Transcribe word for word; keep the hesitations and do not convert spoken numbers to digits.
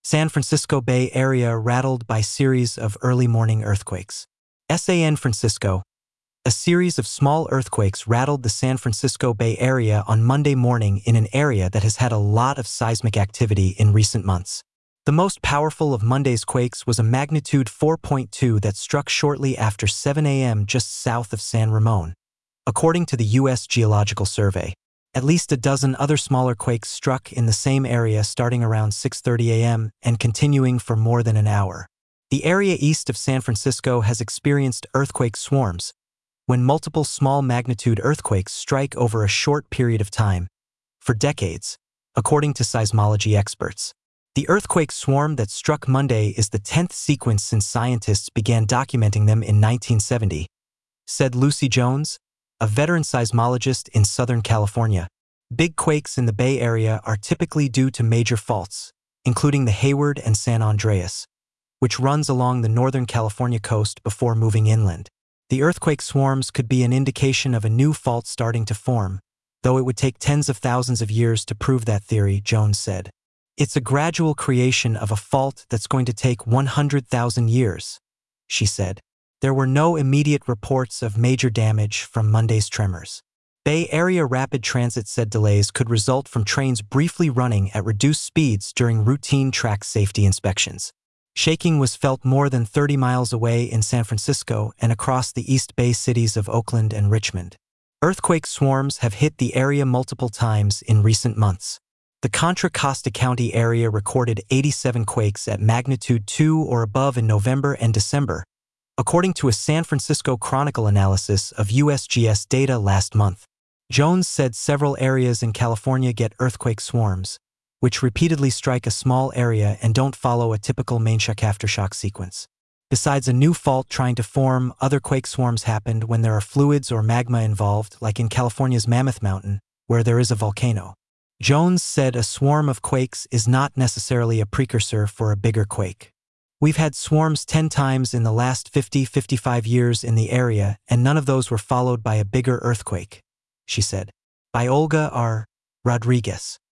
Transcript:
San Francisco Bay Area rattled by series of early morning earthquakes. San Francisco. A series of small earthquakes rattled the San Francisco Bay Area on Monday morning in an area that has had a lot of seismic activity in recent months. The most powerful of Monday's quakes was a magnitude four point two that struck shortly after seven a m just south of San Ramon. According to the U S Geological Survey, at least a dozen other smaller quakes struck in the same area starting around six thirty a m and continuing for more than an hour. The area east of San Francisco has experienced earthquake swarms, when multiple small magnitude earthquakes strike over a short period of time, for decades, according to seismology experts. The earthquake swarm that struck Monday is the tenth sequence since scientists began documenting them in nineteen seventy, said Lucy Jones, a veteran seismologist in Southern California. Big quakes in the Bay Area are typically due to major faults, including the Hayward and San Andreas, which runs along the Northern California coast before moving inland. The earthquake swarms could be an indication of a new fault starting to form, though it would take tens of thousands of years to prove that theory, Jones said. It's a gradual creation of a fault that's going to take one hundred thousand years, she said. There were no immediate reports of major damage from Monday's tremors. Bay Area Rapid Transit said delays could result from trains briefly running at reduced speeds during routine track safety inspections. Shaking was felt more than thirty miles away in San Francisco and across the East Bay cities of Oakland and Richmond. Earthquake swarms have hit the area multiple times in recent months. The Contra Costa County area recorded eighty-seven quakes at magnitude two or above in November and December, according to a San Francisco Chronicle analysis of U S G S data last month. Jones said several areas in California get earthquake swarms, which repeatedly strike a small area and don't follow a typical mainshock-aftershock sequence. Besides a new fault trying to form, other quake swarms happened when there are fluids or magma involved, like in California's Mammoth Mountain, where there is a volcano. Jones said a swarm of quakes is not necessarily a precursor for a bigger quake. We've had swarms ten times in the last fifty to fifty-five years in the area, and none of those were followed by a bigger earthquake, she said. By Olga R. Rodriguez.